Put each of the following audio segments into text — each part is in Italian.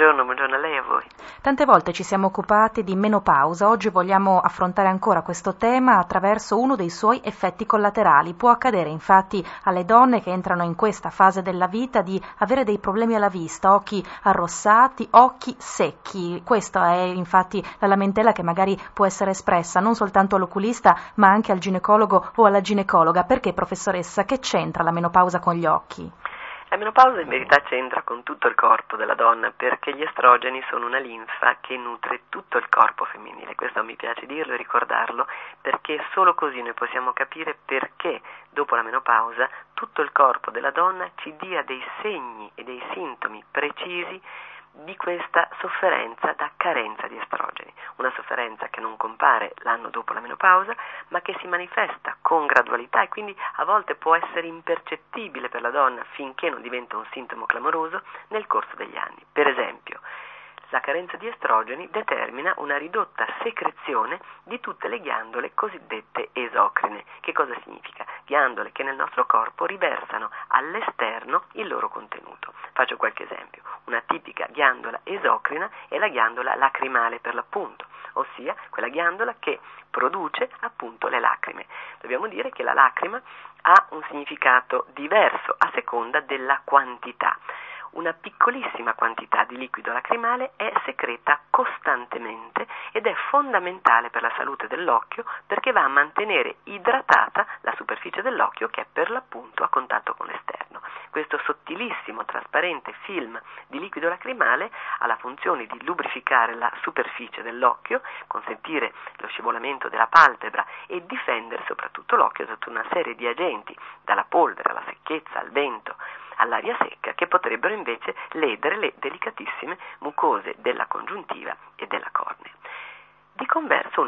buongiorno a lei e a voi. Tante volte ci siamo occupati di menopausa, oggi vogliamo affrontare ancora questo tema attraverso uno dei suoi effetti collaterali. Può accadere infatti alle donne che entrano in questa fase della vita di avere dei problemi alla vista, occhi arrossati, occhi secchi. Questa è infatti la lamentela che magari può essere espressa non soltanto all'oculista ma anche al ginecologo o alla ginecologa. Perché, professoressa, che c'entra la menopausa con gli occhi? La menopausa in verità c'entra con tutto il corpo della donna, perché gli estrogeni sono una linfa che nutre tutto il corpo femminile. Questo mi piace dirlo e ricordarlo, perché solo così noi possiamo capire perché dopo la menopausa tutto il corpo della donna ci dia dei segni e dei sintomi precisi di questa sofferenza da carenza di estrogeni, una sofferenza che non compare l'anno dopo la menopausa, ma che si manifesta con gradualità e quindi a volte può essere impercettibile per la donna finché non diventa un sintomo clamoroso nel corso degli anni. Per esempio, la carenza di estrogeni determina una ridotta secrezione di tutte le ghiandole cosiddette esocrine. Che cosa significa? Ghiandole che nel nostro corpo riversano all'esterno il loro contenuto. Faccio qualche esempio. Una tipica ghiandola esocrina è la ghiandola lacrimale per l'appunto, ossia quella ghiandola che produce appunto le lacrime. Dobbiamo dire che la lacrima ha un significato diverso a seconda della quantità. Una piccolissima quantità di liquido lacrimale è secreta costantemente ed è fondamentale per la salute dell'occhio perché va a mantenere idratata la superficie dell'occhio che è per l'appunto a contatto con l'esterno. Questo sottilissimo, trasparente film di liquido lacrimale ha la funzione di lubrificare la superficie dell'occhio, consentire lo scivolamento della palpebra e difendere soprattutto l'occhio da tutta una serie di agenti, dalla polvere alla secchezza, al vento, all'aria secca, che potrebbero invece ledere le delicatissime mucose della congiuntiva e della cornea. Di converso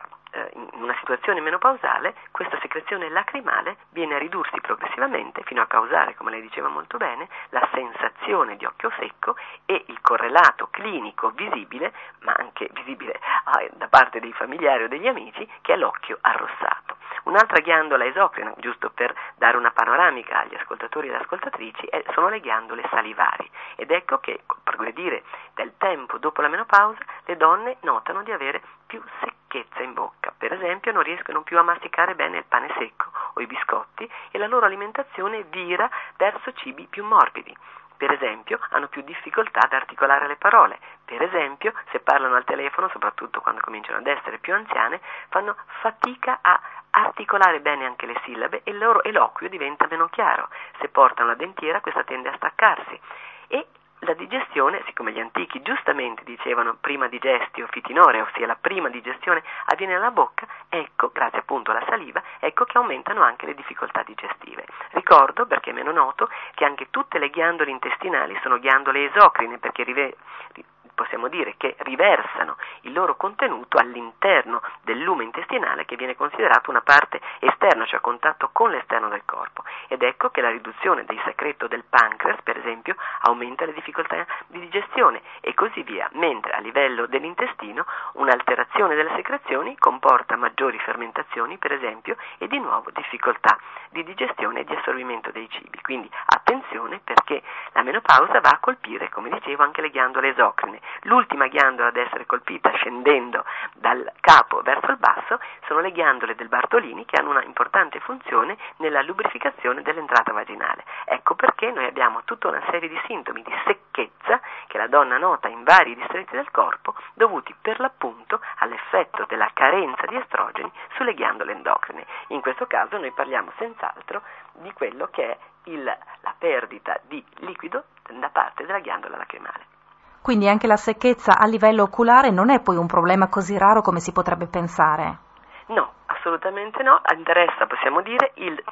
in una situazione menopausale questa secrezione lacrimale viene a ridursi progressivamente fino a causare, come lei diceva molto bene, la sensazione di occhio secco e il correlato clinico visibile, ma anche visibile da parte dei familiari o degli amici, che è l'occhio arrossato. Un'altra ghiandola esocrina, giusto per dare una panoramica agli ascoltatori e ascoltatrici, sono le ghiandole salivari. Ed ecco che, col progredire del tempo dopo la menopausa, le donne notano di avere più secchezza in bocca. Per esempio, non riescono più a masticare bene il pane secco o i biscotti e la loro alimentazione vira verso cibi più morbidi. Per esempio, hanno più difficoltà ad articolare le parole. Per esempio, se parlano al telefono, soprattutto quando cominciano ad essere più anziane, fanno fatica a articolare bene anche le sillabe e il loro eloquio diventa meno chiaro. Se portano la dentiera, questa tende a staccarsi. E la digestione, siccome gli antichi giustamente dicevano prima digestio fitinore, ossia la prima digestione avviene nella bocca, ecco, grazie appunto alla saliva, ecco che aumentano anche le difficoltà digestive. Ricordo, perché è meno noto, che anche tutte le ghiandole intestinali sono ghiandole esocrine, perché possiamo dire che riversano il loro contenuto all'interno del lume intestinale, che viene considerato una parte esterna, cioè a contatto con l'esterno del corpo. Ed ecco che la riduzione del secreto del pancreas, per esempio, aumenta le difficoltà di digestione e così via, mentre a livello dell'intestino un'alterazione delle secrezioni comporta maggiori fermentazioni, per esempio, e di nuovo difficoltà di digestione e di assorbimento dei cibi. Quindi attenzione, perché la menopausa va a colpire, come dicevo, anche le ghiandole esocrine. L'ultima ghiandola ad essere colpita scendendo dal capo verso il basso sono le ghiandole del Bartolini, che hanno una importante funzione nella lubrificazione dell'entrata vaginale. Ecco perché noi abbiamo tutta una serie di sintomi di secchezza che la donna nota in vari distretti del corpo, dovuti per l'appunto all'effetto della carenza di estrogeni sulle ghiandole endocrine. In questo caso noi parliamo senz'altro di quello che è la perdita di liquido da parte della ghiandola lacrimale. Quindi anche la secchezza a livello oculare non è poi un problema così raro come si potrebbe pensare? No, assolutamente no. Interessa, possiamo dire, il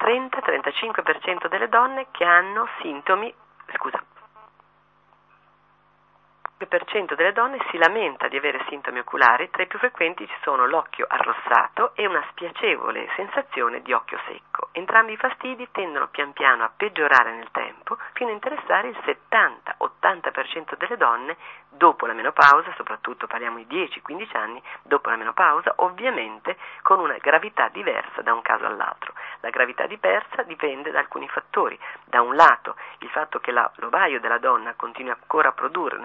30-35% delle donne che hanno sintomi, il 5% delle donne si lamenta di avere sintomi oculari, tra i più frequenti ci sono l'occhio arrossato e una spiacevole sensazione di occhio secco. Entrambi i fastidi tendono pian piano a peggiorare nel tempo, fino a interessare il 70-80% delle donne dopo la menopausa, soprattutto parliamo di 10-15 anni dopo la menopausa, ovviamente con una gravità diversa da un caso all'altro. La gravità diversa dipende da alcuni fattori. Da un lato il fatto che l'ovaio della donna continui ancora a produrre una piccola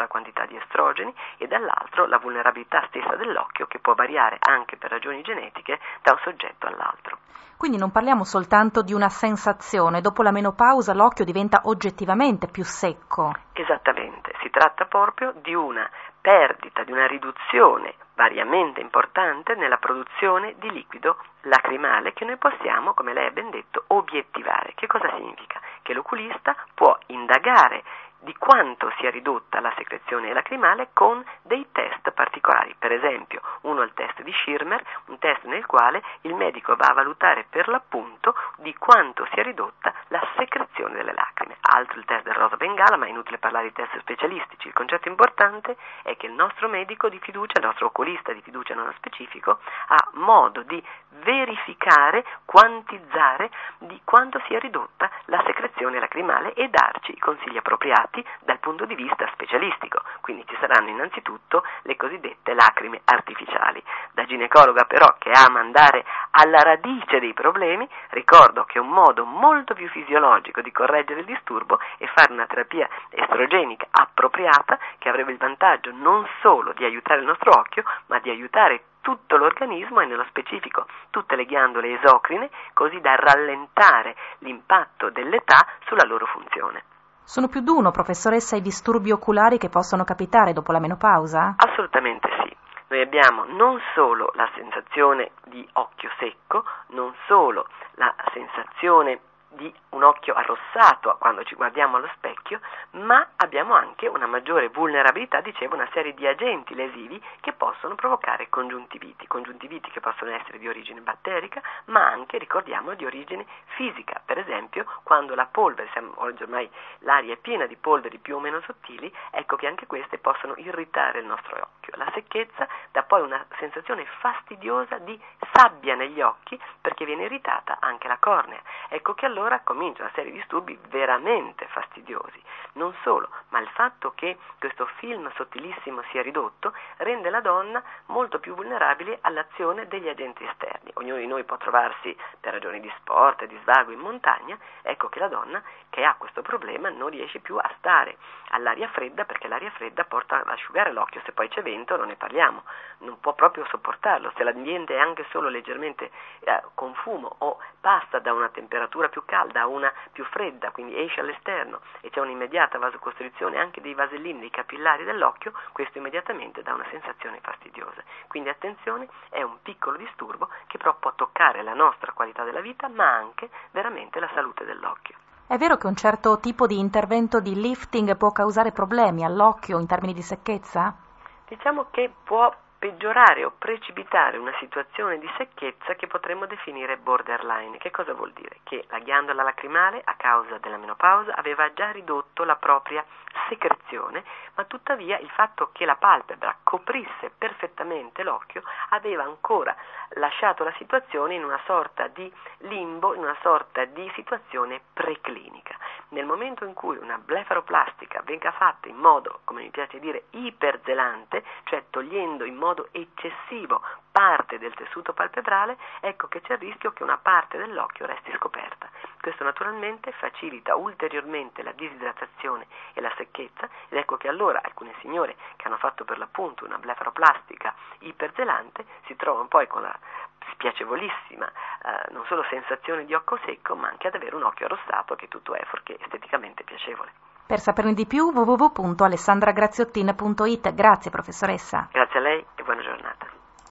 la quantità di estrogeni, e dall'altro la vulnerabilità stessa dell'occhio, che può variare anche per ragioni genetiche da un soggetto all'altro. Quindi non parliamo soltanto di una sensazione, dopo la menopausa l'occhio diventa oggettivamente più secco. Esattamente, si tratta proprio di una perdita, di una riduzione variamente importante nella produzione di liquido lacrimale che noi possiamo, come lei ha ben detto, obiettivare. Che cosa significa? Che l'oculista può indagare di quanto sia ridotta la secrezione lacrimale con dei test particolari. Per esempio, uno è il test di Schirmer, un test nel quale il medico va a valutare per l'appunto di quanto sia ridotta la secrezione delle lacrime. Altro il test del rosa bengala, ma è inutile parlare di test specialistici. Il concetto importante è che il nostro medico di fiducia, il nostro oculista di fiducia nello specifico, ha modo di verificare, quantizzare di quanto sia ridotta la secrezione lacrimale e darci i consigli appropriati dal punto di vista specialistico. Quindi ci saranno innanzitutto le cosiddette lacrime artificiali. Da ginecologa però, che ama andare alla radice dei problemi, ricordo che un modo molto più fisiologico di correggere il disturbo è fare una terapia estrogenica appropriata, che avrebbe il vantaggio non solo di aiutare il nostro occhio, ma di aiutare tutto l'organismo e nello specifico tutte le ghiandole esocrine, così da rallentare l'impatto dell'età sulla loro funzione. Sono più d'uno, professoressa, i disturbi oculari che possono capitare dopo la menopausa? Assolutamente sì. Noi abbiamo non solo la sensazione di occhio secco, non solo la sensazione di un occhio arrossato quando ci guardiamo allo specchio, ma abbiamo anche una maggiore vulnerabilità, dicevo, una serie di agenti lesivi che possono provocare congiuntiviti che possono essere di origine batterica, ma anche, ricordiamo, di origine fisica. Per esempio, quando la polvere, oggi ormai l'aria è piena di polveri più o meno sottili, ecco che anche queste possono irritare il nostro occhio. La secchezza dà poi una sensazione fastidiosa di sabbia negli occhi, perché viene irritata anche la cornea. Ecco che allora comincia una serie di disturbi veramente fastidiosi. Non solo, ma il fatto che questo film sottilissimo sia ridotto rende la donna molto più vulnerabile all'azione degli agenti esterni. Ognuno di noi può trovarsi per ragioni di sport e di svago in montagna, ecco che la donna che ha questo problema non riesce più a stare all'aria fredda, perché l'aria fredda porta ad asciugare l'occhio, se poi c'è vento non ne parliamo, non può proprio sopportarlo. Se l'ambiente è anche solo leggermente con fumo o passa da una temperatura più calda a una più fredda, quindi esce all'esterno e c'è un'immediata vasocostrizione anche dei vasellini, dei capillari dell'occhio, questo immediatamente dà una sensazione fastidiosa. Quindi attenzione, è un piccolo disturbo che però può toccare la nostra qualità della vita, ma anche veramente la salute dell'occhio. È vero che un certo tipo di intervento di lifting può causare problemi all'occhio in termini di secchezza? Diciamo che può peggiorare o precipitare una situazione di secchezza che potremmo definire borderline. Che cosa vuol dire? Che la ghiandola lacrimale, a causa della menopausa, aveva già ridotto la propria secrezione, ma tuttavia il fatto che la palpebra coprisse perfettamente l'occhio aveva ancora lasciato la situazione in una sorta di limbo, in una sorta di situazione preclinica. Nel momento in cui una blefaroplastica venga fatta in modo, come mi piace dire, iperzelante, cioè togliendo in modo eccessivo parte del tessuto palpebrale, ecco che c'è il rischio che una parte dell'occhio resti scoperta. Questo naturalmente facilita ulteriormente la disidratazione e la secchezza, ed ecco che allora alcune signore che hanno fatto per l'appunto una blefaroplastica iperzelante si trovano poi con la spiacevolissima non solo sensazione di occhio secco, ma anche ad avere un occhio arrossato, che tutto è fuorché esteticamente piacevole. Per saperne di più www.alessandragraziottin.it. Grazie professoressa. Grazie a lei e buona giornata.